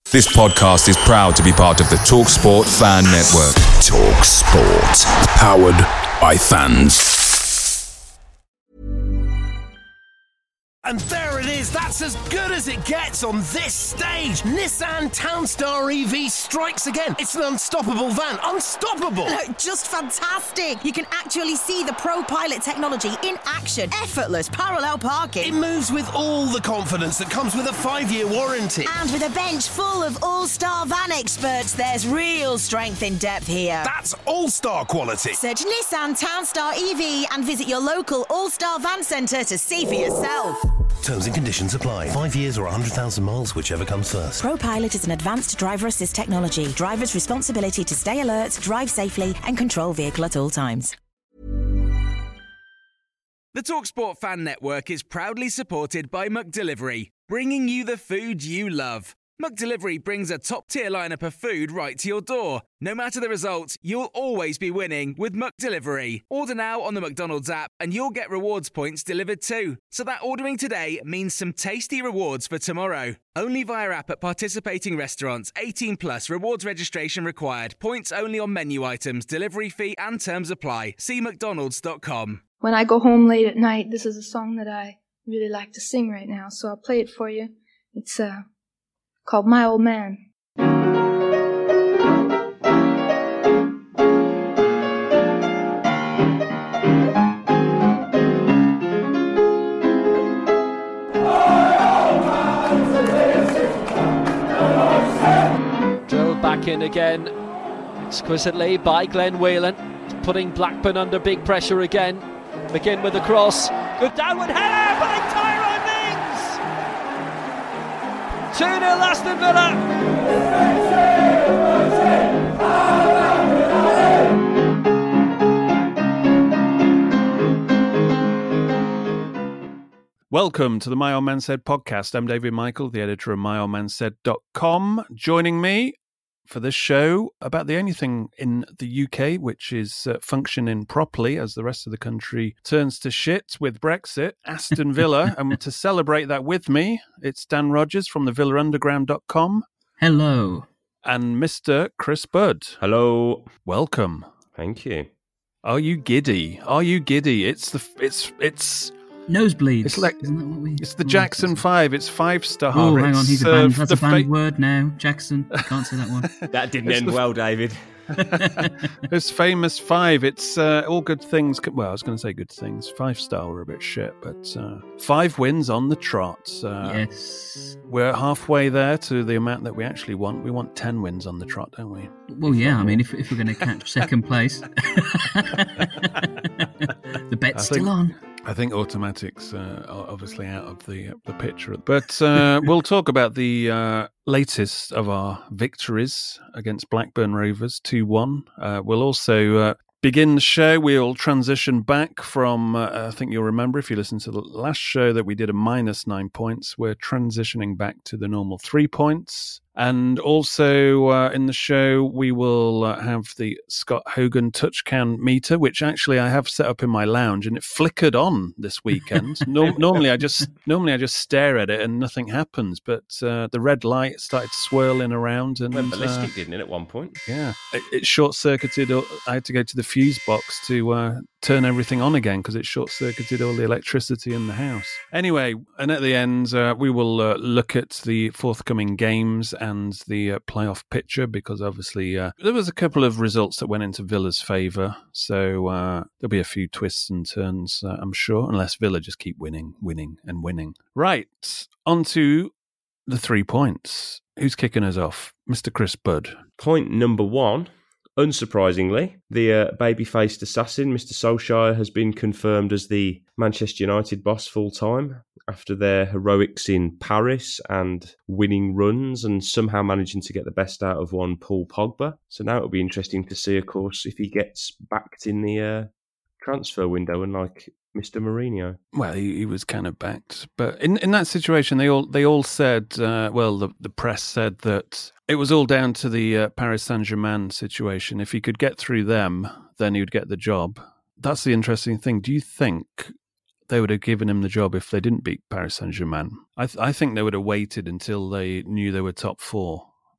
This podcast is proud to be part of the TalkSport Fan Network. TalkSport. Powered by fans. And there it is, that's as good as it gets on this stage. Nissan Townstar EV strikes again. It's an unstoppable van, unstoppable. Just fantastic. You can actually see the ProPilot technology in action. Effortless parallel parking. It moves with all the confidence that comes with a 5-year warranty. And with a bench full of all-star van experts, there's real strength in depth here. That's all-star quality. Search Nissan Townstar EV and visit your local all-star van centre to see for yourself. Terms and conditions apply. 5 years or 100,000 miles, whichever comes first. ProPilot is an advanced driver assist technology. Driver's responsibility to stay alert, drive safely, and control vehicle at all times. The TalkSport Fan Network is proudly supported by McDelivery, bringing you the food you love. McDelivery brings a top-tier lineup of food right to your door. No matter the result, you'll always be winning with McDelivery. Order now on the McDonald's app and you'll get rewards points delivered too. So that ordering today means some tasty rewards for tomorrow. Only via app at participating restaurants. 18 plus. Rewards registration required. Points only on menu items. Delivery fee and terms apply. See mcdonalds.com. When I go home late at night, this is a song that I really like to sing right now, so I'll play it for you. It's called My Old Man. Drilled back in again, exquisitely by Glenn Whelan, putting Blackburn under big pressure again. McGinn with the cross, good downward header by Tyrone Mings! 2-0 Aston Villa. Welcome to the My Old Man Said podcast. I'm David Michael, the editor of myoldmansaid.com. Joining me for this show about the only thing in the UK which is functioning properly as the rest of the country turns to shit with Brexit, Aston Villa. And to celebrate that with me, it's Dan Rogers from the villaunderground.com. Hello. And Mr. Chris Budd. Hello. Welcome. Thank you. Are you giddy? Are you giddy? It's Nosebleeds. It's like, isn't that what we? It's the Jackson 5. It's 5-star. Oh, hang on. He's a banned. That's a banned fa- word now. Jackson. Can't say that one. That didn't end well, David. It's famous 5. It's all good things. Well, I was going to say good things. 5-star were a bit shit, but 5 wins on the trot. Yes. We're halfway there to the amount that we actually want. We want 10 wins on the trot, don't we? Well, yeah. I mean, if we're going to catch second place, the bet's still on. I think automatics are obviously out of the picture. But we'll talk about the latest of our victories against Blackburn Rovers, 2-1. We'll also begin the show. We'll transition back from, I think you'll remember if you listened to the last show that we did a -9 points. We're transitioning back to the normal 3 points. And also in the show, we will have the Scott Hogan touchcan meter, which actually I have set up in my lounge, and it flickered on this weekend. Normally I just stare at it and nothing happens, but the red light started swirling around and went ballistic, didn't it, at one point? Yeah, it short circuited. I had to go to the fuse box to turn everything on again because it short circuited all the electricity in the house. Anyway, and at the end, we will look at the forthcoming games and the playoff picture, because obviously there was a couple of results that went into Villa's favour, so there'll be a few twists and turns, I'm sure, unless Villa just keep winning. Right, on to the 3 points. Who's kicking us off? Mr. Chris Budd. Point number 1. Unsurprisingly, the baby-faced assassin, Mr. Solskjaer, has been confirmed as the Manchester United boss full-time after their heroics in Paris and winning runs and somehow managing to get the best out of one Paul Pogba. So now it'll be interesting to see, of course, if he gets backed in the transfer window, unlike Mr. Mourinho. Well, he was kind of backed, but in that situation, they all said, the press said that it was all down to the Paris Saint-Germain situation. If he could get through them, then he would get the job. That's the interesting thing. Do you think they would have given him the job if they didn't beat Paris Saint-Germain? I think they would have waited until they knew they were top 4.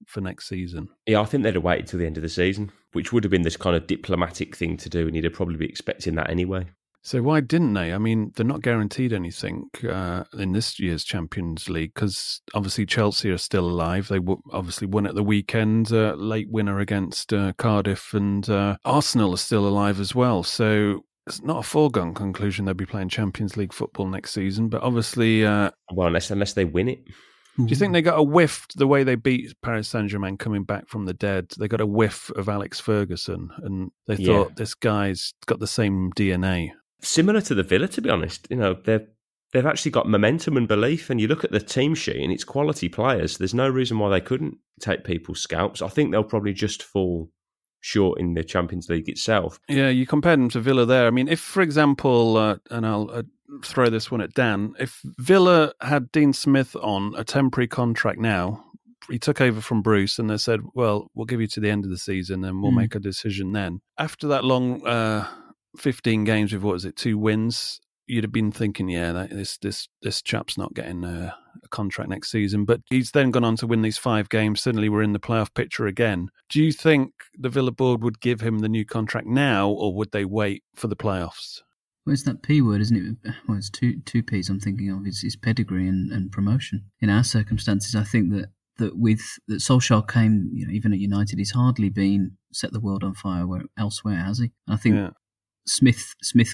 for next season. Yeah, I think they'd have waited till the end of the season, which would have been this kind of diplomatic thing to do, and he'd have probably be expecting that anyway. So why didn't they? I mean, they're not guaranteed anything in this year's Champions League because obviously Chelsea are still alive. They obviously won at the weekend, late winner against Cardiff, and Arsenal are still alive as well. So it's not a foregone conclusion they'll be playing Champions League football next season. But obviously... well, unless they win it. Do you think they got a whiff the way they beat Paris Saint-Germain coming back from the dead? They got a whiff of Alex Ferguson and they thought this guy's got the same DNA. Similar to the Villa, to be honest. You know, they've actually got momentum and belief, and you look at the team sheet and it's quality players. There's no reason why they couldn't take people's scalps. I think they'll probably just fall short in the Champions League itself. Yeah, you compared them to Villa there. I mean, if, for example, and I'll throw this one at Dan, if Villa had Dean Smith on a temporary contract now, he took over from Bruce and they said, well, we'll give you to the end of the season and we'll make a decision then. After that long 15 games with, 2 wins, you'd have been thinking, this chap's not getting a contract next season. But he's then gone on to win these 5 games. Suddenly we're in the playoff picture again. Do you think the Villa board would give him the new contract now, or would they wait for the playoffs? Well, it's that P word, isn't it? Well, it's two Ps I'm thinking of. It's pedigree and promotion. In our circumstances, I think that Solskjaer came, even at United, he's hardly been set the world on fire elsewhere, has he? And I think Smith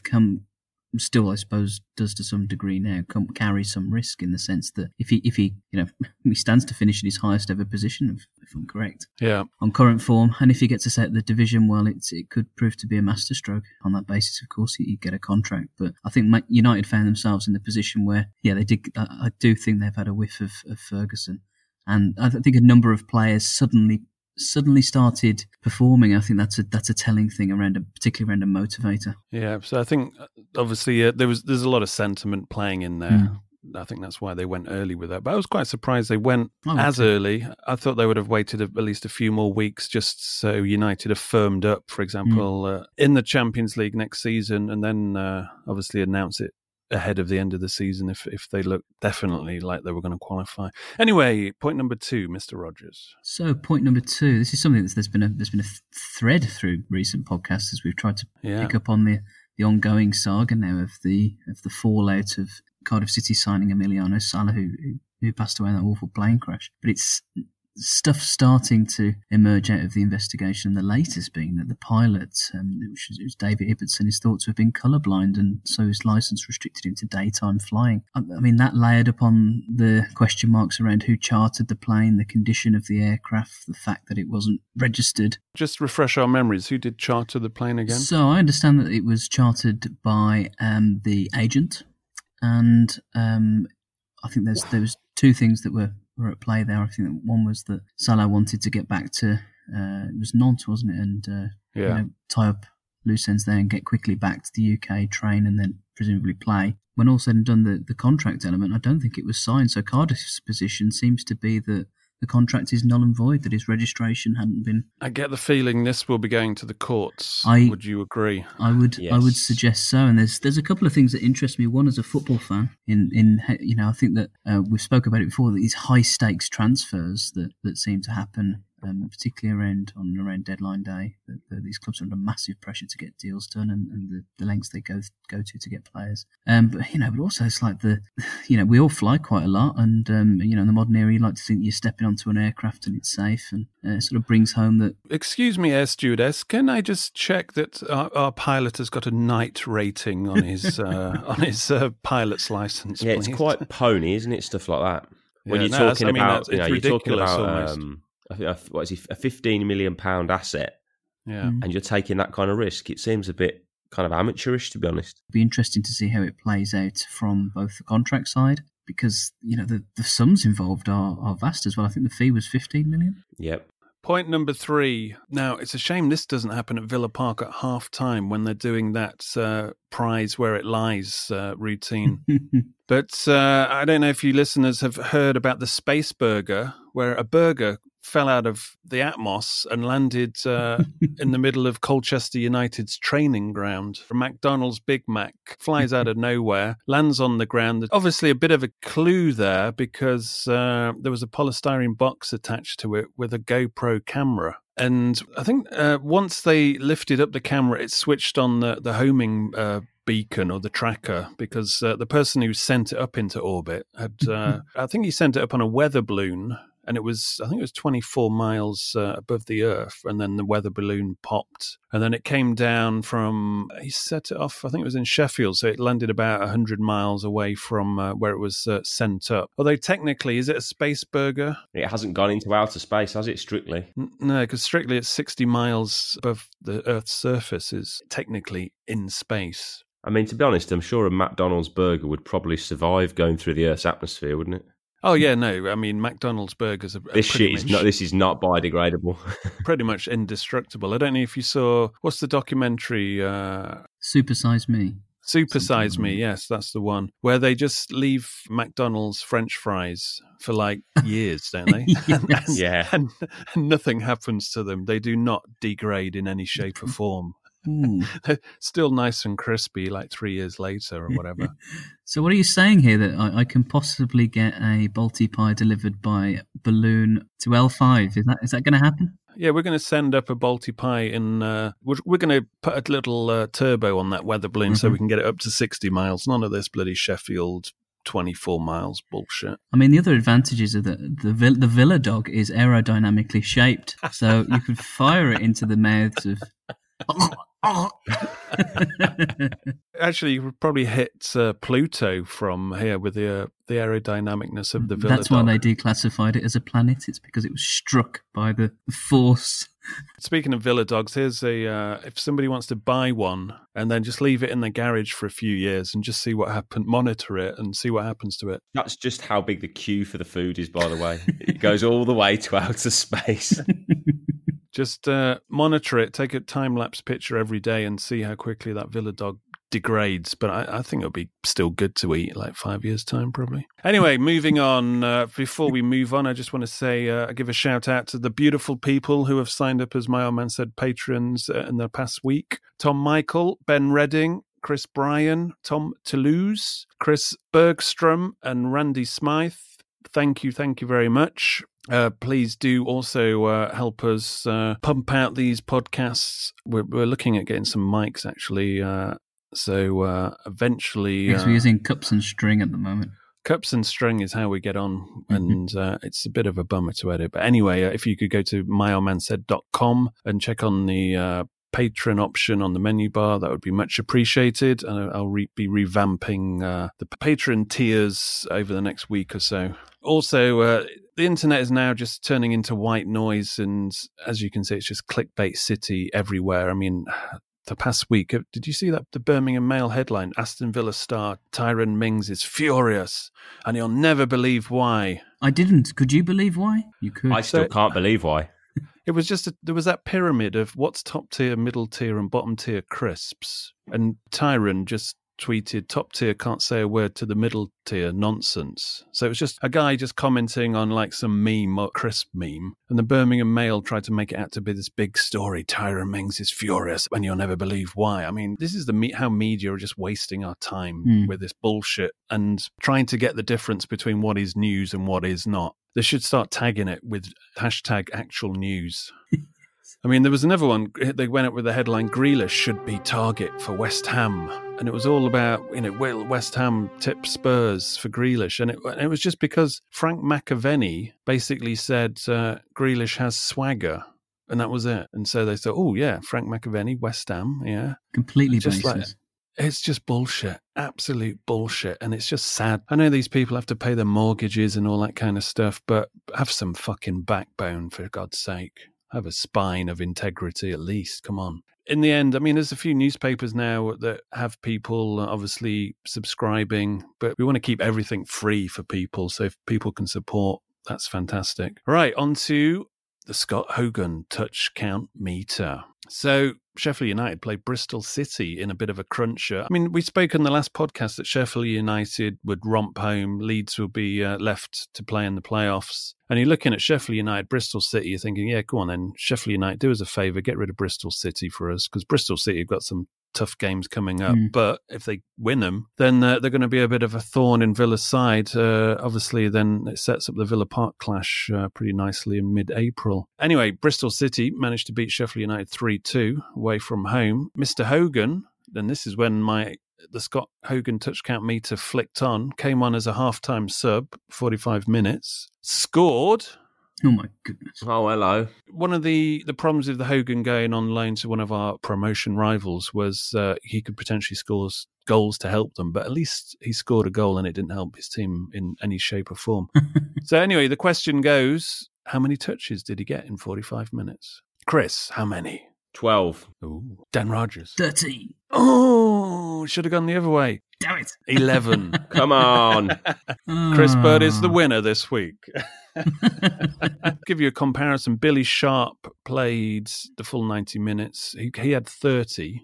still, I suppose, does to some degree now carry some risk in the sense that if he he stands to finish in his highest ever position, if I'm correct, on current form, and if he gets us out of the division, well, it could prove to be a masterstroke. On that basis, of course, he'd get a contract. But I think United found themselves in the position where, they did. I do think they've had a whiff of Ferguson, and I think a number of players suddenly started performing. I think that's a telling thing particularly around a motivator. Yeah, so I think obviously there's a lot of sentiment playing in there. I think that's why they went early with that. But I was quite surprised they went early. I thought they would have waited at least a few more weeks just so United have firmed up, for example, in the Champions League next season, and then obviously announce it ahead of the end of the season if they look definitely like they were going to qualify. Anyway, point number 2, Mr. Rogers. So point number 2, this is something there's been a thread through recent podcasts as we've tried to pick up on the ongoing saga now of the fallout of Cardiff City signing Emiliano Sala, who passed away in that awful plane crash. But it's stuff starting to emerge out of the investigation, and the latest being that the pilot, which was David Ibbotson, is thought to have been colourblind, and so his licence restricted him to daytime flying. I mean, that layered upon the question marks around who chartered the plane, the condition of the aircraft, the fact that it wasn't registered. Just refresh our memories. Who did charter the plane again? So I understand that it was chartered by the agent, and I think there was 2 things that were at play there. I think that one was that Salah wanted to get back to it was Nantes, wasn't it, and tie up loose ends there and get quickly back to the UK, train, and then presumably play. When all said and done, the contract element, I don't think it was signed. So Cardiff's position seems to be that the contract is null and void, that his registration hadn't been... I get the feeling this will be going to the courts. Would you agree? I would suggest so. And there's a couple of things that interest me. One, as a football fan, I think that we've spoke about it before, that these high stakes transfers that seem to happen, particularly around deadline day, that these clubs are under massive pressure to get deals done, and the lengths they go to get players. But also it's like we all fly quite a lot, and in the modern era, you like to think you're stepping onto an aircraft and it's safe, and it sort of brings home that. Excuse me, air stewardess, can I just check that our pilot has got a night rating on his pilot's license? Yeah, please? It's quite pony, isn't it? Stuff like that. When Yeah, you're no, talking I mean, about, it's you're talking ridiculous about almost. what is he, a £15 million asset, and you're taking that kind of risk. It seems a bit kind of amateurish, to be honest. It'd be interesting to see how it plays out from both the contract side, because the sums involved are vast as well. I think the fee was 15 million. Yep. Point number 3. Now, it's a shame this doesn't happen at Villa Park at half-time when they're doing that prize where it lies routine. But I don't know if you listeners have heard about the Space Burger, where a burger fell out of the Atmos and landed in the middle of Colchester United's training ground. McDonald's Big Mac flies out of nowhere, lands on the ground. Obviously a bit of a clue there because there was a polystyrene box attached to it with a GoPro camera. And I think once they lifted up the camera, it switched on the homing beacon or the tracker, because the person who sent it up into orbit had, I think he sent it up on a weather balloon, and I think it was 24 miles above the Earth, and then the weather balloon popped, and then it came down he set it off, I think it was in Sheffield, so it landed about 100 miles away from where it was sent up. Although technically, is it a space burger? It hasn't gone into outer space, has it, strictly? No, because strictly it's 60 miles above the Earth's surface, is technically in space. I mean, to be honest, I'm sure a McDonald's burger would probably survive going through the Earth's atmosphere, wouldn't it? Oh yeah, no. I mean, McDonald's burgers are this is not biodegradable. Pretty much indestructible. I don't know if you saw, what's the documentary? Super Size Me. Super Size Me, yes, that's the one, where they just leave McDonald's French fries for like years, don't they? Yes. Yeah. And nothing happens to them. They do not degrade in any shape or form. They're still nice and crispy like 3 years later or whatever. So what are you saying here, that I can possibly get a Balti pie delivered by balloon to L5? Is that going to happen? Yeah, we're going to send up a Balti pie in... we're going to put a little turbo on that weather balloon so we can get it up to 60 miles. None of this bloody Sheffield 24 miles bullshit. I mean, the other advantages of the Villa dog is aerodynamically shaped, so you could fire it into the mouths of... Actually, you would probably hit Pluto from here with the aerodynamicness of the Villa That's why dog. they declassified it as a planet. It's because it was struck by the force. Speaking of Villa dogs, here's if somebody wants to buy one and then just leave it in the garage for a few years and just see what happens, monitor it and see what happens to it. That's just how big the queue for the food is, by the way. It goes all the way to outer space. Just monitor it, take a time-lapse picture every day and see how quickly that Villa dog degrades. But I think it'll be still good to eat like 5 years' time, probably. Anyway, moving on. Before we move on, I just want to say, give a shout-out to the beautiful people who have signed up as My Old Man Said patrons in the past week. Tom Michael, Ben Redding, Chris Bryan, Tom Toulouse, Chris Bergstrom and Randy Smythe. Thank you very much. Please do also help us pump out these podcasts. We're looking at getting some mics, actually. So eventually... Yes, we're using cups and string at the moment. Cups and string is how we get on, and it's a bit of a bummer to edit. But anyway, if you could go to myoldmansaid.com and check on the patron option on the menu bar, that would be much appreciated. And I'll be revamping the patron tiers over the next week or so. Also, the internet is now just turning into white noise, and as you can see, it's just clickbait city everywhere. I mean, the past week, did you see that the Birmingham Mail headline? Aston Villa star Tyrone Mings is furious, and he'll never believe why. I didn't. Could you believe why? You could. I still can't believe why. It was just there was that pyramid of what's top tier, middle tier, and bottom tier crisps, and Tyrone just tweeted top tier can't say a word to the middle tier nonsense. So it was just a guy just commenting on like some meme or crisp meme, and the Birmingham Mail tried to make it out to be this big story. Tyrone Mings is furious and you'll never believe why. I mean, this is how media are just wasting our time with this bullshit and trying to get the difference between what is news and what is not. They should start tagging it with hashtag actual news. I mean, there was another one. They went up with the headline, Grealish should be target for West Ham. And it was all about, will West Ham tip Spurs for Grealish? And it was just because Frank McAvenny basically said Grealish has swagger. And that was it. And so they thought, oh, yeah, Frank McAvenny, West Ham, yeah. Completely just baseless. It's just bullshit. Absolute bullshit. And it's just sad. I know these people have to pay their mortgages and all that kind of stuff, but have some fucking backbone, for God's sake. Have a spine of integrity at least. Come on. In the end, I mean, there's a few newspapers now that have people obviously subscribing, but we want to keep everything free for people. So if people can support, that's fantastic. Right, on to the Scott Hogan touch count meter. So Sheffield United played Bristol City in a bit of a cruncher. I mean, we spoke in the last podcast that Sheffield United would romp home, Leeds would be left to play in the playoffs. And you're looking at Sheffield United, Bristol City, you're thinking, yeah, go on then, Sheffield United, do us a favour, get rid of Bristol City for us, because Bristol City have got some tough games coming up. But if they win them, then they're going to be a bit of a thorn in Villa's side. Obviously, then it sets up the Villa Park clash pretty nicely in mid-April. Anyway, Bristol City managed to beat Sheffield United 3-2 away from home. Mr. Hogan, and this is when the Scott Hogan touch count meter flicked on, came on as a half-time sub, 45 minutes, scored. Oh, my goodness. Oh, hello. One of the problems with the Hogan going on loan to one of our promotion rivals was he could potentially score goals to help them, but at least he scored a goal and it didn't help his team in any shape or form. So anyway, the question goes, how many touches did he get in 45 minutes? Chris, how many? 12. Ooh. Dan Rogers. 13. Oh, should have gone the other way. Damn it. 11. Come on. Chris Bird is the winner this week. Give you a comparison. Billy Sharp played the full 90 minutes. He had 30.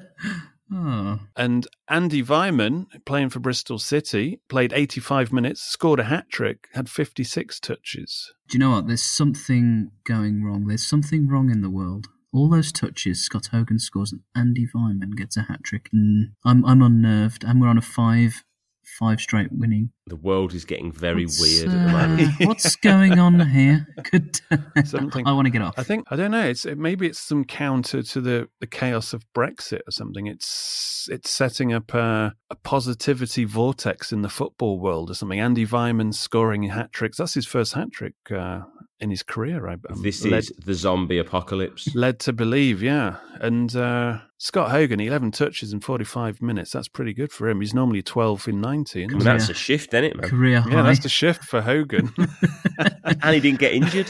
And Andy Vyman, playing for Bristol City, played 85 minutes, scored a hat-trick, had 56 touches. Do you know what? There's something going wrong. There's something wrong in the world. All those touches, Scott Hogan scores and Andy Vyman gets a hat-trick. I'm unnerved, and we're on a five straight winning. The world is getting very weird at the moment. What's going on here? Something. I want to get off. I don't know. Maybe it's some counter to the chaos of Brexit or something. It's setting up a positivity vortex in the football world or something. Andy Vyman scoring hat-tricks. That's his first hat-trick in his career. This is the zombie apocalypse. Led to believe, yeah. And Scott Hogan, 11 touches in 45 minutes. That's pretty good for him. He's normally 12 in 90. And that's a shift, isn't it, man? Career high. Yeah, that's the shift for Hogan. And he didn't get injured.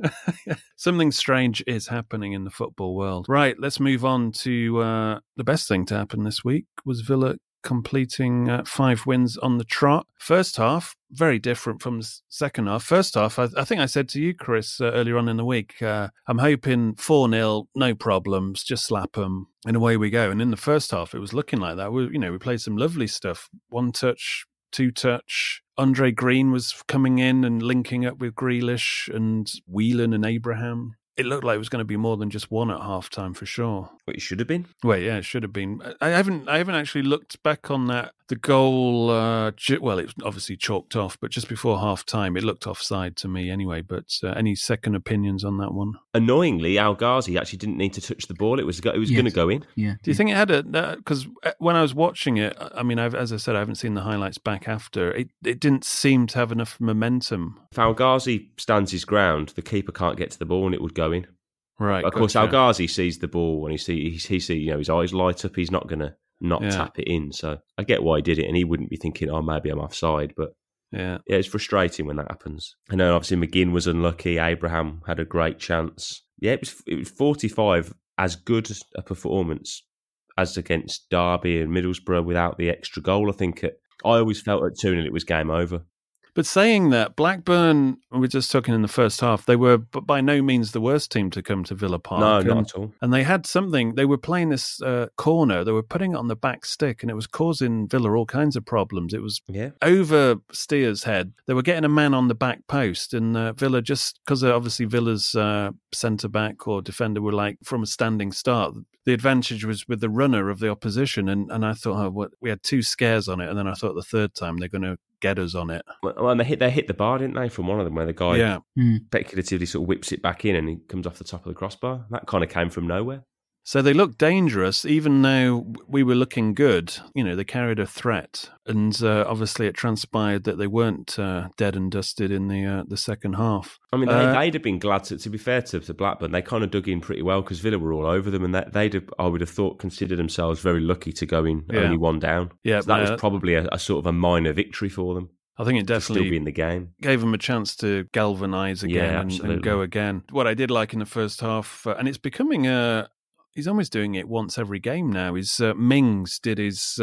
Something strange is happening in the football world. Right, let's move on to the best thing to happen this week was Villa completing 5 wins on the trot. First half, very different from the second half. First half, I think I said to you, Chris, earlier on in the week, I'm hoping 4-0, no problems, just slap them, and away we go. And in the first half, it was looking like that. We played some lovely stuff. 1 touch, 2 touch. Andre Green was coming in and linking up with Grealish and Whelan and Abraham. It looked like it was going to be more than just 1 at halftime for sure. But it should have been. Well, yeah, it should have been. I haven't actually looked back on that. The goal, well, it was obviously chalked off, but just before half-time, it looked offside to me anyway. But any second opinions on that one? Annoyingly, Al Ghazi actually didn't need to touch the ball. It was going to go in. Yeah. Do you think it had because when I was watching it, I mean, as I said, I haven't seen the highlights back after. It didn't seem to have enough momentum. If Al Ghazi stands his ground, the keeper can't get to the ball and it would go in. Right. Of course, Al Ghazi sees the ball and he sees his eyes light up. He's not going to tap it in. So I get why he did it, and he wouldn't be thinking, "Oh, maybe I'm offside." But yeah, it's frustrating when that happens. And then obviously McGinn was unlucky. Abraham had a great chance. Yeah, it was 45, as good a performance as against Derby and Middlesbrough without the extra goal. I always felt at 2-0 it was game over. But saying that, Blackburn, we were just talking in the first half, they were by no means the worst team to come to Villa Park. No, not at all. And they had something, they were playing this corner, they were putting it on the back stick, and it was causing Villa all kinds of problems. It was over Steer's head. They were getting a man on the back post, and Villa, just because obviously Villa's centre-back or defender were like from a standing start, the advantage was with the runner of the opposition, and I thought, we had 2 scares on it, and then I thought the third time they're going to get us on it. Well, and they hit the bar, didn't they, from one of them, where the guy speculatively sort of whips it back in and he comes off the top of the crossbar. That kind of came from nowhere. So they looked dangerous, even though we were looking good. They carried a threat. And obviously it transpired that they weren't dead and dusted in the second half. I mean, they'd have been glad to be fair to Blackburn. They kind of dug in pretty well because Villa were all over them, and they'd have, I would have thought, considered themselves very lucky to go in only 1 down. Yeah, so that was probably a sort of a minor victory for them. I think it definitely still be in the game. Gave them a chance to galvanise again and go again. What I did like in the first half, and it's becoming he's almost doing it once every game now, is Mings did his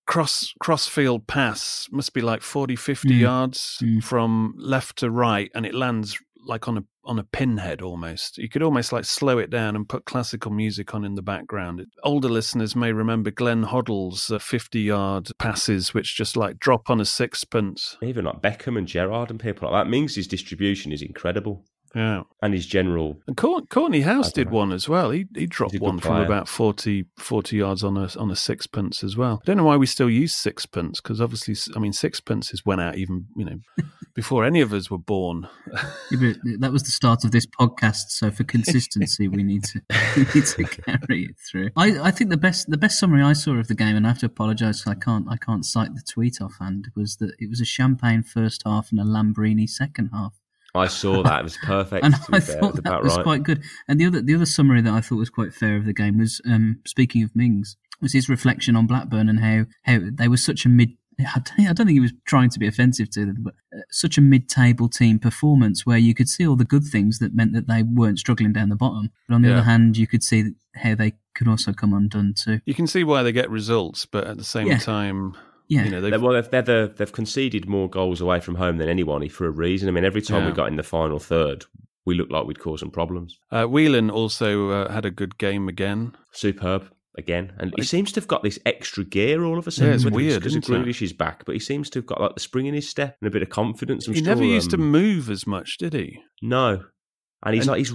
cross-field pass, must be like 40, 50 yards from left to right, and it lands like on on a pinhead almost. You could almost like slow it down and put classical music on in the background. Older listeners may remember Glenn Hoddle's 50-yard passes, which just like drop on a sixpence. Even like Beckham and Gerrard and people like that. Mings' distribution is incredible. Yeah. And his general... And Courtney House did one as well. He dropped one from about 40 yards on a sixpence as well. I don't know why we still use sixpence, because obviously, I mean, sixpences went out even, before any of us were born. Yeah, but that was the start of this podcast, so for consistency, we need to carry it through. I think the best summary I saw of the game, and I have to apologise because I can't cite the tweet offhand, was that it was a champagne first half and a Lambrini second half. I saw that. It was perfect. And I thought that was quite good. And the other summary that I thought was quite fair of the game was, speaking of Mings, was his reflection on Blackburn and how they were such a I don't think he was trying to be offensive to them, but such a mid-table team performance where you could see all the good things that meant that they weren't struggling down the bottom. But on the other hand, you could see how they could also come undone too. You can see why they get results, but at the same time... Yeah, they've conceded more goals away from home than anyone for a reason. I mean, every time we got in the final third, we looked like we'd cause some problems. Whelan also had a good game again. Superb again, and he seems to have got this extra gear all of a sudden. Yeah, it's weird, because isn't it? Grealish is back, but he seems to have got like the spring in his step and a bit of confidence. He never used to move as much, did he? No, and he's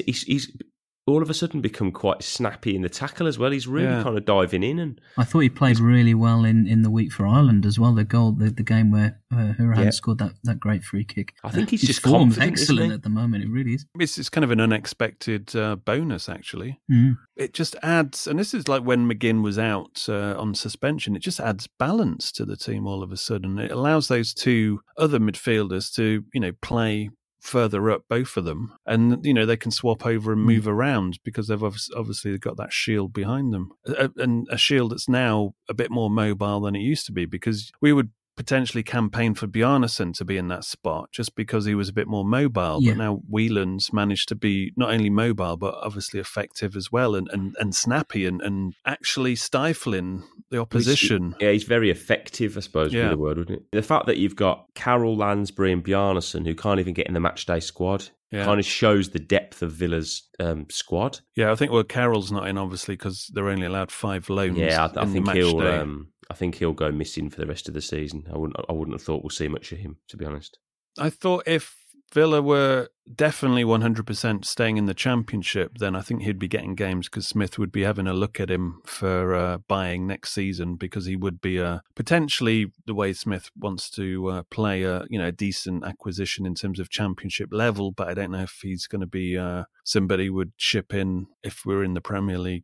all of a sudden become quite snappy in the tackle as well. He's really kind of diving in. And I thought he played really well in the week for Ireland as well. The game where Hourihane scored that great free kick. I think he's just form's confident, excellent at the moment. It really is. It's kind of an unexpected bonus, actually. Mm. It just adds, and this is like when McGinn was out on suspension, it just adds balance to the team all of a sudden. It allows those two other midfielders to, play further up, both of them, and they can swap over and move around because they've obviously got that shield behind them, and a shield that's now a bit more mobile than it used to be, because we would potentially campaign for Bjarnason to be in that spot just because he was a bit more mobile. But now Whelan's managed to be not only mobile but obviously effective as well, and snappy and actually stifling the opposition. He's very effective, I suppose would be the word, wouldn't it? The fact that you've got Carroll, Lansbury and Bjarnason who can't even get in the matchday squad kind of shows the depth of Villa's squad. Yeah, I think Carroll's not in obviously because they're only allowed 5 loans. Yeah, I think he'll. I think he'll go missing for the rest of the season. I wouldn't have thought we'll see much of him, to be honest. I thought if Villa were definitely 100% staying in the Championship, then I think he'd be getting games because Smith would be having a look at him for buying next season, because he would be potentially, the way Smith wants to play, a decent acquisition in terms of Championship level. But I don't know if he's going to be somebody would ship in if we're in the Premier League.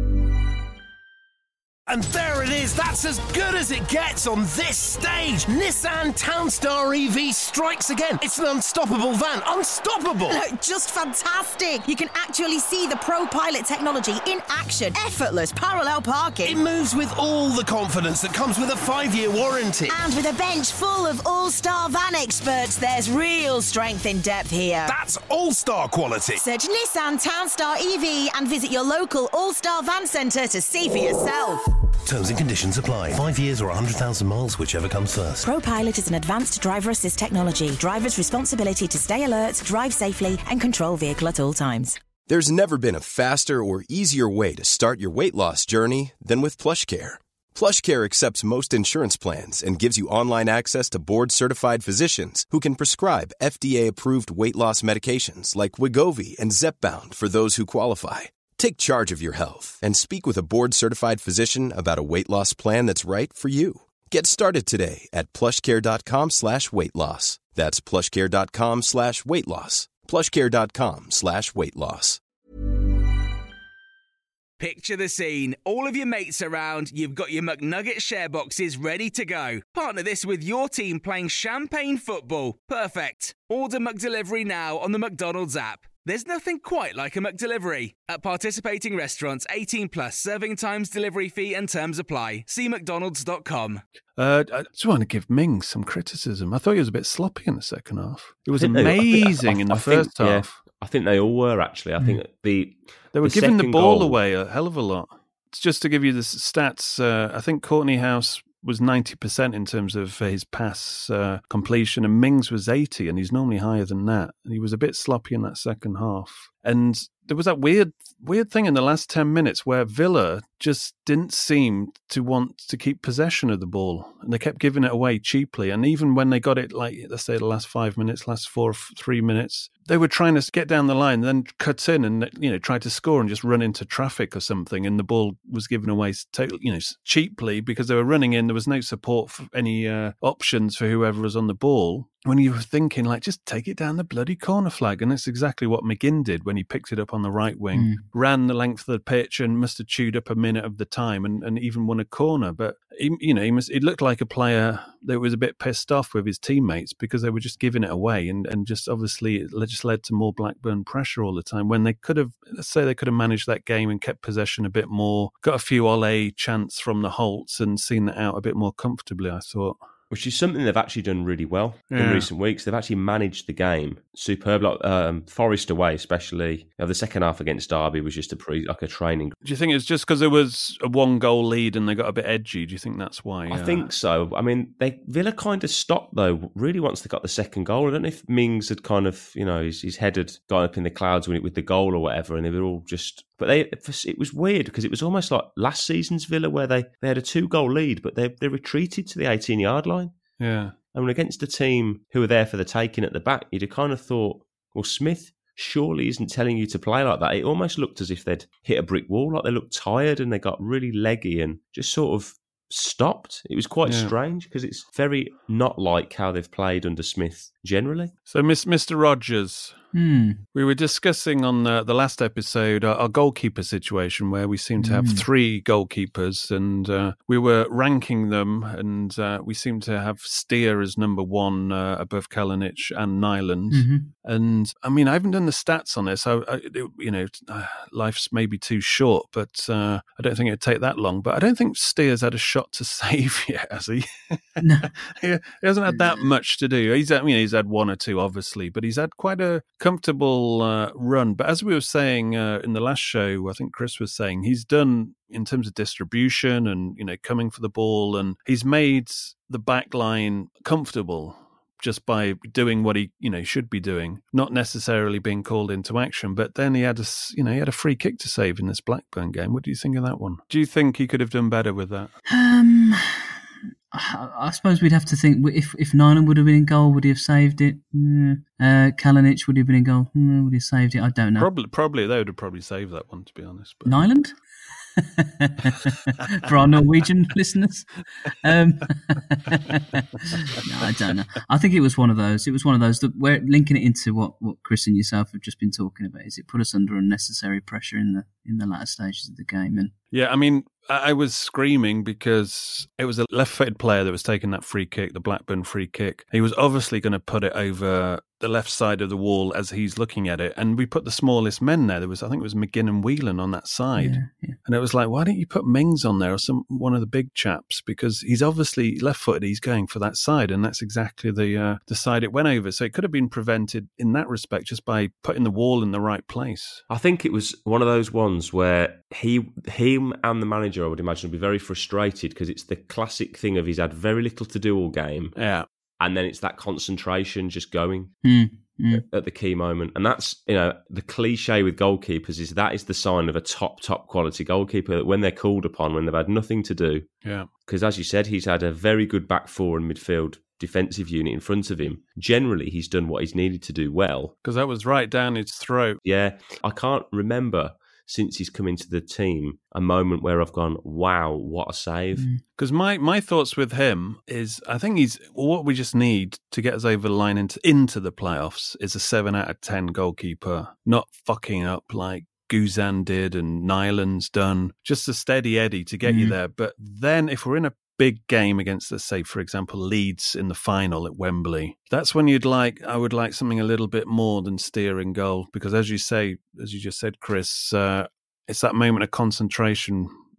And there it is, that's as good as it gets on this stage. Nissan Townstar EV strikes again. It's an unstoppable van, unstoppable. Just fantastic. You can actually see the ProPilot technology in action. Effortless parallel parking. It moves with all the confidence that comes with a 5-year warranty. And with a bench full of all-star van experts, there's real strength in depth here. That's all-star quality. Search Nissan Townstar EV and visit your local all-star van centre to see for yourself. Terms and conditions apply. 5 years or 100,000 miles, whichever comes first. ProPilot is an advanced driver assist technology. Driver's responsibility to stay alert, drive safely, and control vehicle at all times. There's never been a faster or easier way to start your weight loss journey than with PlushCare. PlushCare accepts most insurance plans and gives you online access to board-certified physicians who can prescribe FDA-approved weight loss medications like Wegovy and Zepbound for those who qualify. Take charge of your health and speak with a board-certified physician about a weight loss plan that's right for you. Get started today at plushcare.com/weight-loss. That's plushcare.com/weight-loss. plushcare.com/weight-loss. Picture the scene. All of your mates around, you've got your McNugget share boxes ready to go. Partner this with your team playing champagne football. Perfect. Order McDelivery now on the McDonald's app. There's nothing quite like a McDelivery. At participating restaurants, 18 plus, serving times, delivery fee and terms apply. See mcdonalds.com. I just want to give Mings some criticism. I thought he was a bit sloppy in the second half. It was amazing in the first half. I think they all were, actually. I think they were giving the ball away a hell of a lot. Just to give you the stats, I think Courtney House was 90% in terms of his pass completion, and Mings was 80, and he's normally higher than that. And he was a bit sloppy in that second half. And there was that weird thing in the last 10 minutes where Villa just didn't seem to want to keep possession of the ball, and they kept giving it away cheaply. And even when they got it, like, let's say the last 5 minutes, last 3 minutes, they were trying to get down the line, then cut in and, you know, try to score and just run into traffic or something, and the ball was given away, you know, cheaply because they were running in. There was no support for any options for whoever was on the ball. When you were thinking, like, just take it down the bloody corner flag. And that's exactly what McGinn did when he picked it up on the right wing, ran the length of the pitch and must have chewed up a minute of the time and even won a corner. But, he looked like a player that was a bit pissed off with his teammates because they were just giving it away. And just obviously it just led to more Blackburn pressure all the time when they could have, let's say they could have managed that game and kept possession a bit more, got a few Ole chants from the Holts and seen that out a bit more comfortably, I thought. Which is something they've actually done really well in recent weeks. They've actually managed the game superb. Like Forest away, especially. The second half against Derby was just a training. Do you think it's just because there was a 1-goal lead and they got a bit edgy? Do you think that's why? I think so. I mean, Villa kind of stopped, though, really once they got the second goal. I don't know if Mings had kind of, his head had gone up in the clouds with the goal or whatever, and they were all just... But it was weird because it was almost like last season's Villa where they had a 2-goal lead, but they retreated to the 18-yard line. Yeah. I mean, against a team who were there for the taking at the back, you'd have kind of thought, well, Smith surely isn't telling you to play like that. It almost looked as if they'd hit a brick wall, like they looked tired and they got really leggy and just sort of stopped. It was quite strange because it's very not like how they've played under Smith generally. So, Mr. Rogers, we were discussing on the last episode our goalkeeper situation where we seem to have 3 goalkeepers, and we were ranking them, and we seem to have Steer as number 1 above Kalinic and Nyland. And I mean, I haven't done the stats on this. Life's maybe too short, but I don't think it'd take that long. But I don't think Steer's had a shot to save yet, has he? No. he hasn't had that much to do. He's had 1 or 2, obviously, but he's had quite a comfortable run. But as we were saying in the last show, I think Chris was saying, he's done in terms of distribution and, coming for the ball, and he's made the back line comfortable just by doing what he, should be doing, not necessarily being called into action. But then he had a free kick to save in this Blackburn game. What do you think of that one? Do you think he could have done better with that? I suppose we'd have to think if Nyland would have been in goal, would he have saved it? Kalinic, would he have been in goal? Would he have saved it? I don't know. Probably they would have probably saved that one, to be honest. But... Nyland? For our Norwegian listeners, no, I don't know. I think it was one of those. It was one of those that we're linking it into what Chris and yourself have just been talking about. Is it put us under unnecessary pressure in the latter stages of the game? And yeah, I mean, I was screaming because it was a left-footed player that was taking that free kick, the Blackburn free kick. He was obviously going to put it over the left side of the wall as he's looking at it. And we put the smallest men there. I think it was McGinn and Whelan on that side. Yeah. And it was like, why don't you put Mings on there or one of the big chaps? Because he's obviously left-footed. He's going for that side. And that's exactly the side it went over. So it could have been prevented in that respect just by putting the wall in the right place. I think it was one of those ones where him and the manager, I would imagine, would be very frustrated because it's the classic thing of he's had very little to do all game. Yeah. And then it's that concentration just going at the key moment. And that's, the cliche with goalkeepers is that is the sign of a top quality goalkeeper, that when they're called upon, when they've had nothing to do. Yeah. Because as you said, he's had a very good back four and midfield defensive unit in front of him. Generally, he's done what he's needed to do well. Because that was right down his throat. Yeah. I can't remember since he's come into the team a moment where I've gone, wow, what a save. Because my thoughts with him is, I think what we just need to get us over the line into the playoffs is a 7 out of 10 goalkeeper, not fucking up like Guzan did and Nyland's done. Just a steady Eddie to get you there. But then if we're in a big game against, let's say, for example, Leeds in the final at Wembley, that's when I would like something a little bit more than steering goal, because as you just said, Chris, it's that moment of concentration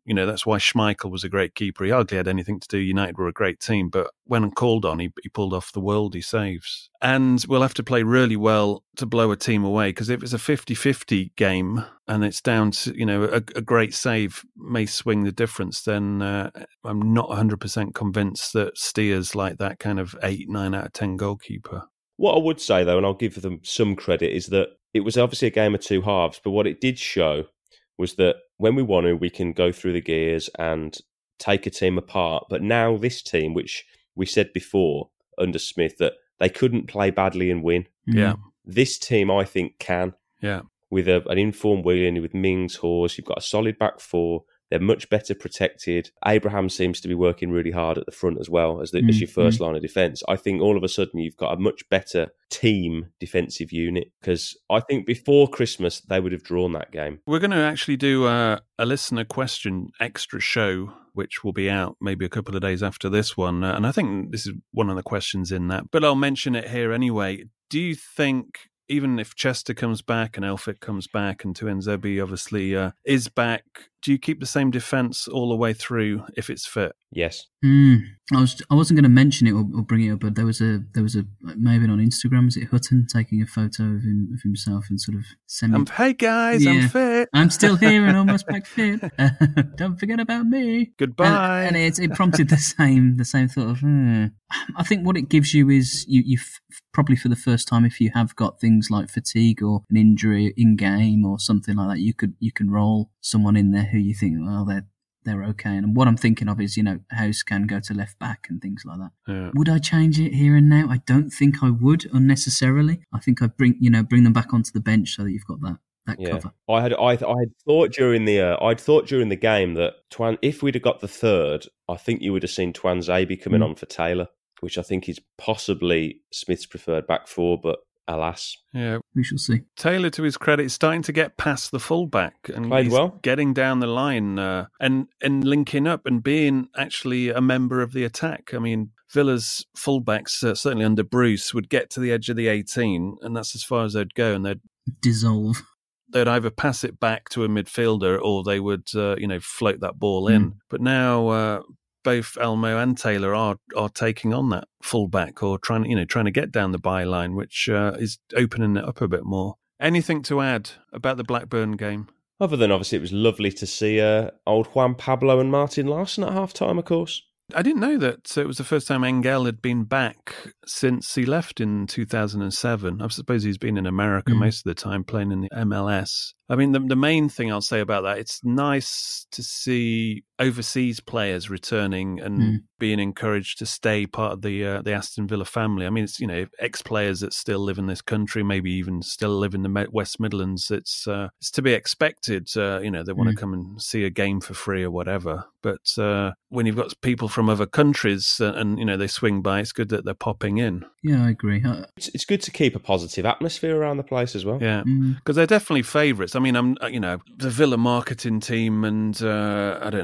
that's why Schmeichel was a great keeper. He hardly had anything to do. United were a great team, but when called on, he pulled off the worldie saves. And we'll have to play really well to blow a team away, because if it's a 50-50 game and it's down to, a great save may swing the difference, then I'm not 100% convinced that Steer's like that kind of 8, 9 out of 10 goalkeeper. What I would say, though, and I'll give them some credit, is that it was obviously a game of two halves, but what it did show was that when we want to, we can go through the gears and take a team apart. But now this team, which we said before under Smith, that they couldn't play badly and win. Yeah. This team, I think, can. Yeah. With an informed Whelan, with Mings, Hawes, you've got a solid back four. They're much better protected. Abraham seems to be working really hard at the front as well as your first line of defence. I think all of a sudden you've got a much better team defensive unit, because I think before Christmas they would have drawn that game. We're going to actually do a listener question extra show, which will be out maybe a couple of days after this one. And I think this is one of the questions in that, but I'll mention it here anyway. Do you think, even if Chester comes back and Elphick comes back and Tuanzebe obviously is back, do you keep the same defence all the way through if it's fit? Yes. I wasn't going to mention it or bring it up, but there was a maybe on Instagram, is it Hutton taking a photo of himself and sort of sending, hey guys, I'm fit. I'm still here and almost back fit. Don't forget about me. Goodbye. And it prompted the same thought of. I think what it gives you is you probably for the first time, if you have got things like fatigue or an injury in game or something like that, you can roll someone in there who you think, well, they're okay. And what I'm thinking of is, House can go to left back and things like that. Yeah. Would I change it here and now? I don't think I would unnecessarily. I think I'd bring them back onto the bench so that you've got that cover. I had thought during the game that if we'd have got the third, I think you would have seen Tuanzebe coming on for Taylor, which I think is possibly Smith's preferred back four, but alas. Yeah, we shall see. Taylor, to his credit, is starting to get past the fullback and played he's well, getting down the line and linking up and being actually a member of the attack. I mean, Villa's fullbacks, certainly under Bruce, would get to the edge of the 18, and that's as far as they'd go, and they'd dissolve. They'd either pass it back to a midfielder or they would, float that ball in. But now both Elmo and Taylor are taking on that fullback or trying to get down the byline, which is opening it up a bit more. Anything to add about the Blackburn game? Other than obviously it was lovely to see old Juan Pablo and Martin Larsson at half-time, of course. I didn't know that it was the first time Engel had been back since he left in 2007. I suppose he's been in America most of the time playing in the MLS. I mean, the main thing I'll say about that, it's nice to see overseas players returning and being encouraged to stay part of the Aston Villa family. I mean, it's, ex-players that still live in this country, maybe even still live in the West Midlands. It's to be expected. They want to come and see a game for free or whatever. But when you've got people from other countries and they swing by, it's good that they're popping in. Yeah, I agree. It's good to keep a positive atmosphere around the place as well. Yeah, because they're definitely favourites. I mean, the Villa marketing team and I don't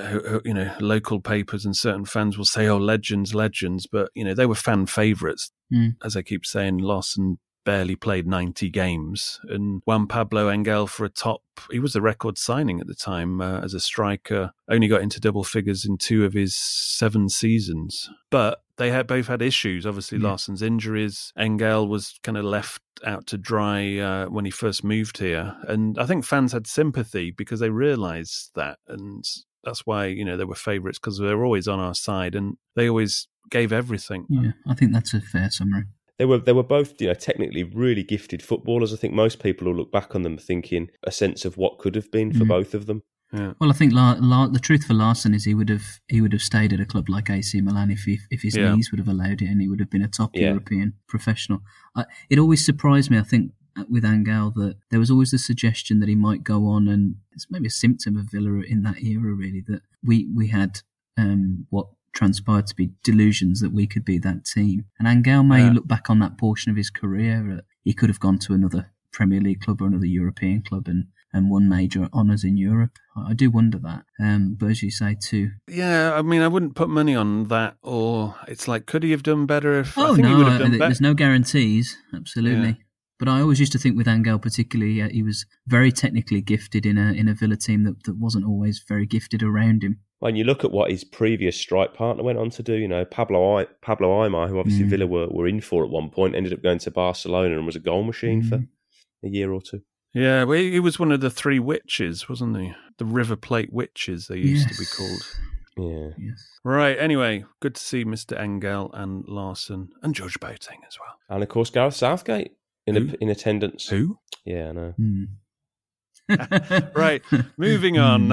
know, local papers and certain fans will say, "Oh, legends," but they were fan favourites. As I keep saying, Lawson barely played 90 games, and Juan Pablo Engel he was the record signing at the time as a striker. Only got into double figures in 2 of his 7 seasons, but they both had issues. Obviously, Larsson's injuries. Engel was kind of left out to dry when he first moved here, and I think fans had sympathy because they realised that, and that's why they were favourites, because they were always on our side and they always gave everything. Yeah, I think that's a fair summary. They were both, technically really gifted footballers. I think most people will look back on them thinking a sense of what could have been for both of them. Yeah. Well, I think the truth for Larsson is he would have stayed at a club like AC Milan if his knees would have allowed it, and he would have been a top European professional. It always surprised me, I think, with Engel, that there was always the suggestion that he might go on, and it's maybe a symptom of Villa in that era, really, that we had what transpired to be delusions that we could be that team. And Engel may look back on that portion of his career, he could have gone to another Premier League club or another European club and won major honours in Europe. I do wonder that. But as you say too. Yeah, I mean, I wouldn't put money on that, or it's like, could he have done better? I think no, he would have done better. There's no guarantees, absolutely. But I always used to think with Angel particularly, he was very technically gifted in a Villa team that wasn't always very gifted around him. When you look at what his previous strike partner went on to do, Pablo Aimar, who obviously Villa were in for at one point, ended up going to Barcelona and was a goal machine for a year or two. Yeah, well, he was one of the three witches, wasn't he? The River Plate witches, they used to be called. Yeah. Yes. Right, anyway, good to see Mr. Engel and Larson and George Boateng as well. And of course, Gareth Southgate in attendance. Who? Yeah, I know. Right, moving on.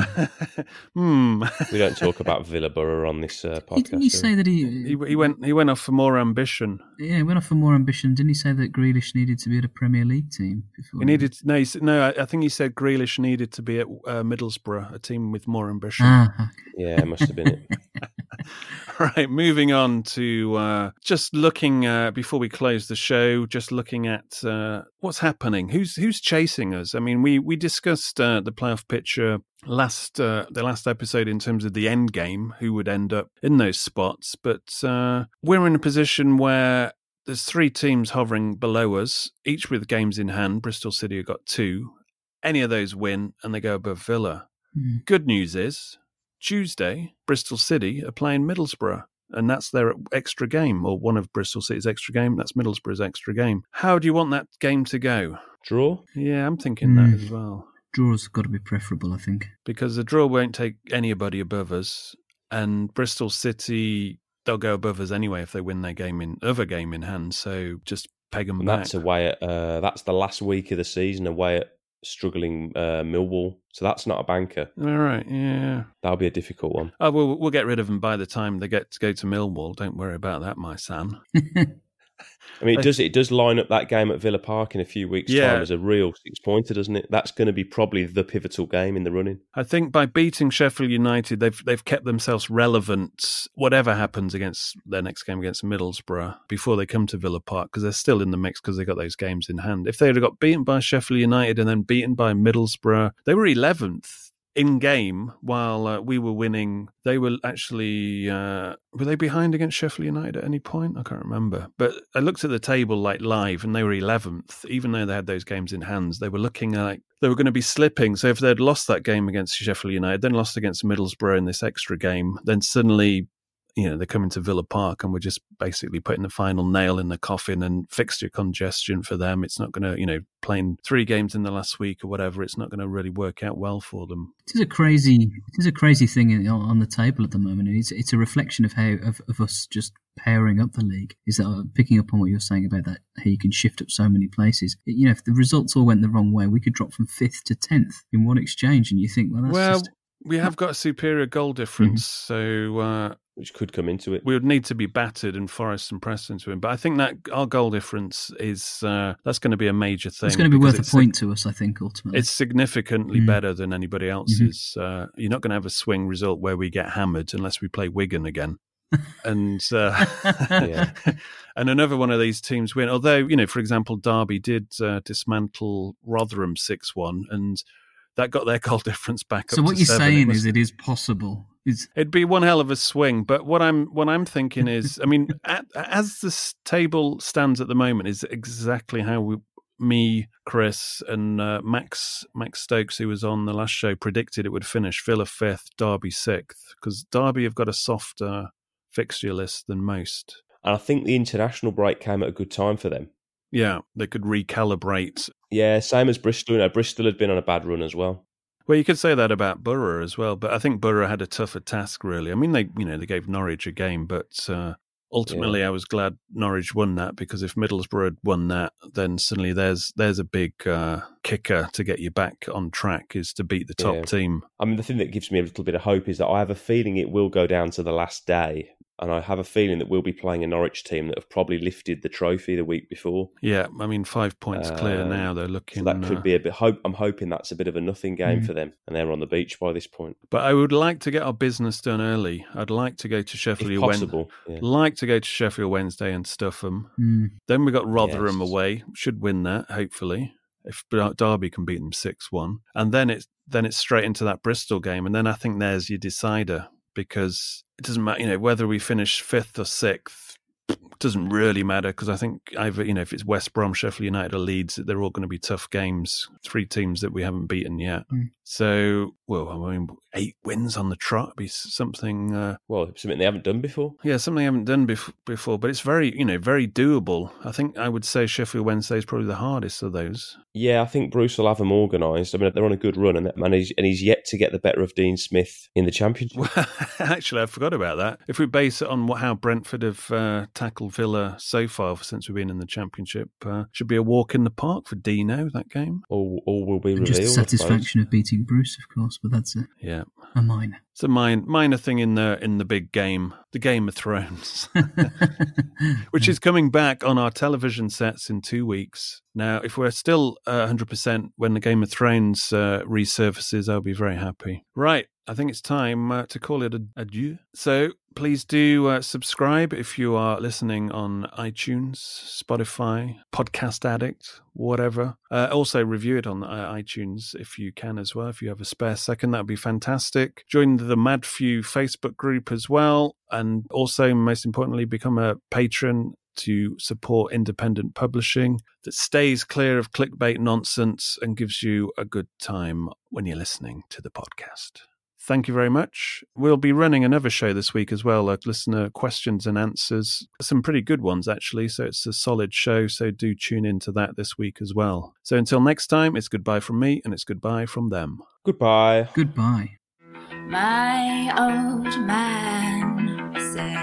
We don't talk about Villa Borough on this podcast. Didn't he say that he went off for more ambition? Yeah, he went off for more ambition. Didn't he say that Grealish needed to be at a Premier League team before? He needed I think he said Grealish needed to be at Middlesbrough, a team with more ambition. Okay. Yeah, it must have been it. Right, moving on to just looking before we close the show, just looking at what's happening. Who's chasing us? I mean, we discussed the playoff picture the last episode in terms of the end game, who would end up in those spots, but we're in a position where there's three teams hovering below us, each with games in hand. Bristol City have got 2. Any of those win and they go above Villa. Good news is Tuesday, Bristol City are playing Middlesbrough, and that's their extra game, or one of Bristol City's extra game. That's Middlesbrough's extra game. How do you want that game to go? Draw? Yeah, I'm thinking that as well. Draw's got to be preferable, I think. Because the draw won't take anybody above us, and Bristol City, they'll go above us anyway if they win their other game in hand, so just peg them back. That's away at, that's the last week of the season, away at struggling Millwall, so that's not a banker. All right, yeah. That'll be a difficult one. Oh, we'll get rid of them by the time they get to go to Millwall. Don't worry about that, my son. I mean, it does line up that game at Villa Park in a few weeks' time as a real 6-pointer, doesn't it? That's going to be probably the pivotal game in the running. I think by beating Sheffield United, they've kept themselves relevant, whatever happens against their next game against Middlesbrough, before they come to Villa Park, because they're still in the mix because they got those games in hand. If they had got beaten by Sheffield United and then beaten by Middlesbrough, they were 11th. In game, while we were winning, they were actually were they behind against Sheffield United at any point? I can't remember. But I looked at the table live, and they were 11th. Even though they had those games in hands, they were looking like they were going to be slipping. So if they'd lost that game against Sheffield United, then lost against Middlesbrough in this extra game, then suddenly, they're coming to Villa Park and we're just basically putting the final nail in the coffin, and fixture congestion for them. It's not going to, playing 3 games in the last week or whatever, it's not going to really work out well for them. It is a crazy thing on the table at the moment. And it's a reflection of how of us just powering up the league. Is that picking up on what you're saying about that, how you can shift up so many places. If the results all went the wrong way, we could drop from 5th to 10th in one exchange, and you think, we have got a superior goal difference, so which could come into it. We would need to be battered in Forest and Preston to win. But I think that our goal difference is that's going to be a major thing. It's going to be worth a point to us, I think, ultimately. It's significantly better than anybody else's. You're not going to have a swing result where we get hammered unless we play Wigan again. And and another one of these teams win. Although, for example, Derby did dismantle Rotherham 6-1, and that got their goal difference back up to 7. So what you're saying is it is possible. It'd be one hell of a swing, but what I'm thinking is, I mean, as this table stands at the moment, is exactly how me, Chris, and Max Stokes, who was on the last show, predicted it would finish. Villa 5th, Derby 6th, because Derby have got a softer fixture list than most. And I think the international break came at a good time for them. Yeah, they could recalibrate. Yeah, same as Bristol. Bristol had been on a bad run as well. Well, you could say that about Borough as well, but I think Borough had a tougher task, really. I mean, they gave Norwich a game, but ultimately I was glad Norwich won that, because if Middlesbrough had won that, then suddenly there's a big kicker to get you back on track, is to beat the top team. I mean, the thing that gives me a little bit of hope is that I have a feeling it will go down to the last day. And I have a feeling that we'll be playing a Norwich team that have probably lifted the trophy the week before. Yeah, I mean, 5 points clear now. They're looking... So that could be a bit... I'm hoping that's a bit of a nothing game for them, and they're on the beach by this point. But I would like to get our business done early. I'd like to go to Sheffield Wednesday. Like to go to Sheffield Wednesday and stuff them. Then we got Rotherham away. Should win that, hopefully. If Derby can beat them 6-1. And then it's straight into that Bristol game. And then I think there's your decider, because it doesn't matter, whether we finish 5th or 6th, doesn't really matter because I think either, if it's West Brom, Sheffield United or Leeds, they're all going to be tough games. 3 teams that we haven't beaten yet. So, 8 wins on the trot would be something. Something they haven't done before. Yeah, something they haven't done before, but it's very, very doable. I think I would say Sheffield Wednesday is probably the hardest of those. Yeah, I think Bruce will have them organised. I mean, they're on a good run, and he's yet to get the better of Dean Smith in the Championship. Well, actually, I forgot about that. If we base it on how Brentford have tackled Villa so far since we've been in the Championship, should be a walk in the park for Dino, that game. All will be revealed. Just the satisfaction of beating Bruce, of course, but that's a minor. It's a minor thing in the big game, the Game of Thrones, which is coming back on our television sets in 2 weeks. Now, if we're still 100% when the Game of Thrones resurfaces, I'll be very happy. Right, I think it's time to call it adieu. So please do subscribe if you are listening on iTunes, Spotify, Podcast Addict, whatever. Also review it on iTunes if you can as well. If you have a spare second, that would be fantastic. Join the Mad Few Facebook group as well. And also, most importantly, become a patron to support independent publishing that stays clear of clickbait nonsense and gives you a good time when you're listening to the podcast. Thank you very much. We'll be running another show this week as well, like listener questions and answers. Some pretty good ones, actually, so it's a solid show, so do tune into that this week as well. So until next time, it's goodbye from me and it's goodbye from them. Goodbye. Goodbye. My old man said...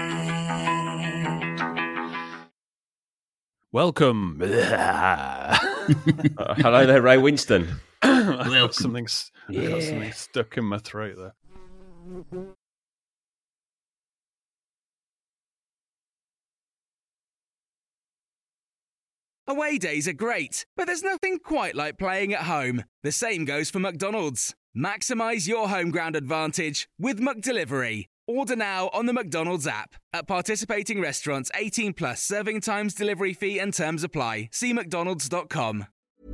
Welcome. Hello there, Ray Winston. I got something stuck in my throat there. Away days are great, but there's nothing quite like playing at home. The same goes for McDonald's. Maximise your home ground advantage with McDelivery. Order now on the McDonald's app. At participating restaurants, 18 plus, serving times, delivery fee and terms apply. See mcdonalds.com.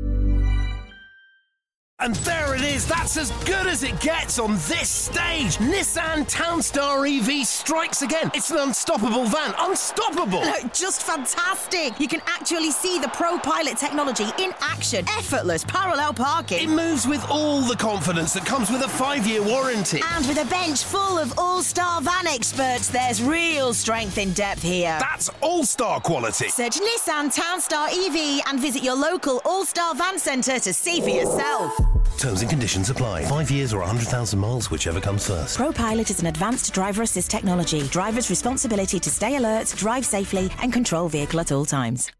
And there it is, that's as good as it gets on this stage. Nissan Townstar EV strikes again. It's an unstoppable van, unstoppable. Look, just fantastic. You can actually see the ProPilot technology in action. Effortless parallel parking. It moves with all the confidence that comes with a 5-year warranty. And with a bench full of all-star van experts, there's real strength in depth here. That's all-star quality. Search Nissan Townstar EV and visit your local all-star van centre to see for yourself. Terms and conditions apply. 5 years or 100,000 miles, whichever comes first. ProPilot is an advanced driver assist technology. Driver's responsibility to stay alert, drive safely, and control vehicle at all times.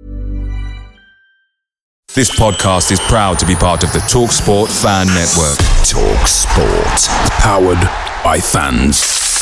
This podcast is proud to be part of the TalkSport Fan Network. TalkSport. Powered by fans.